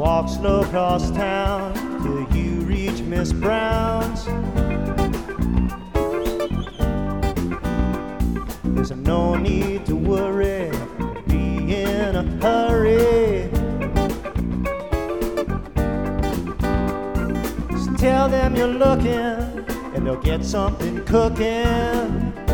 walk slow across town till you reach Miss Brown's. There's no need to worry, be in a hurry. Just tell them you're looking and they'll get something cooking.